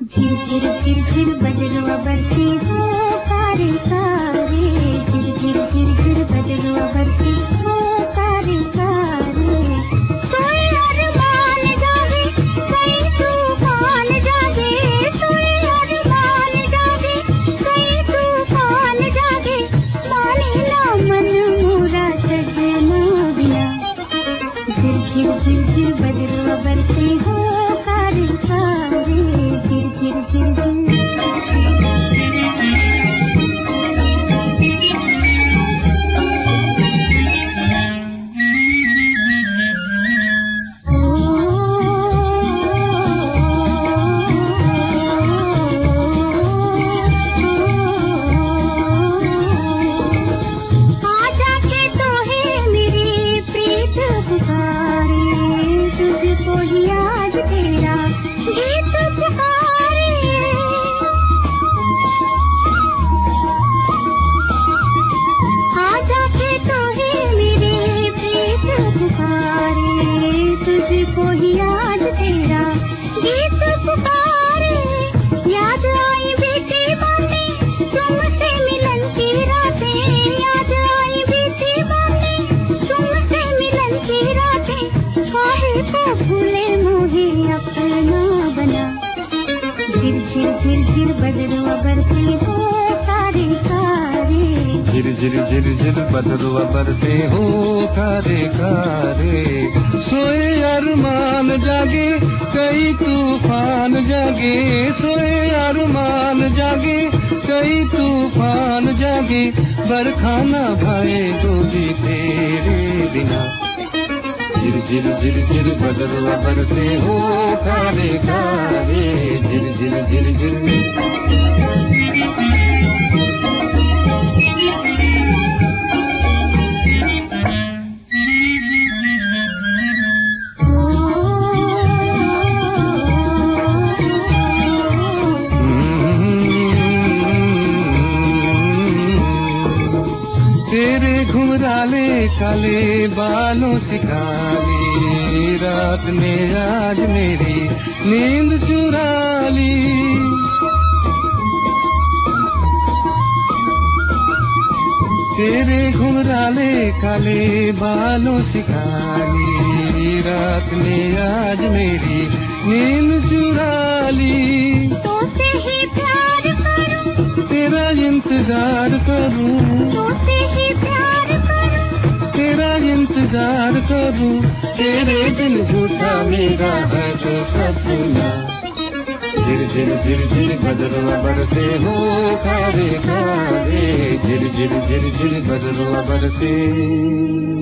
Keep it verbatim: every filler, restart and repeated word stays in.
झिर झिर झिर झिर बजरुआ बरसी हो कारी कारी, झिर झिर झिर झिर बजरुआ बरसी हो कारी कारी। सोए अरमान जागे कई तूफान जागे, सोए अरमान जागे कई तूफान जागे, माने ना मन मोरा सजना बिना। झिर झिर झिर झिर बजरुआ बरसी हो कारी कारी, झिर झिर झिर झिर। तुझको ही आज तेरा गीत पुकारे, आजा के तो ही मेरी प्रीत पुकारे, तुझको ही आज तेरा गीत पुकारे। याद आई बीती बातें तुमसे मिलन की रातें, याद आई बीती बातें तुमसे मिलन की रातें, काहे को भूले मोहे अपना बना। झिर झिर झिर झिर बजरुआ बरसी हो कारी कारी, झिर झिर झिर झिर बजरुआ बरसे हो कारे कारे। सोए अरमान जागे कई तूफान जागे, सोए अरमान जागे कई तूफान जागे, बरखाना भाए गोदी तेरे बिना। झिर झिर झिर झिर बजरुआ बरसे हो कारे कारे, झिर झिर झिर झिर। तेरे घुंघराले काले बालों से काली रात ने आज मेरी नींद चुरा ली। तेरे घुंघराले काले बालों से काली रात ने आज मेरी नींद चुरा ली। तोसे ही प्यार करूं, तेरा इंतजार करूं, तोसे ही प्यार करूं, तेरा इंतजार करूं, तेरे बिन झूठा मेरा है तो सपना। झिर झिर झिर झिर बजरुआ बरसे हो कारे कारे, झिर झिर झिर झिर बजरुआ बरसे।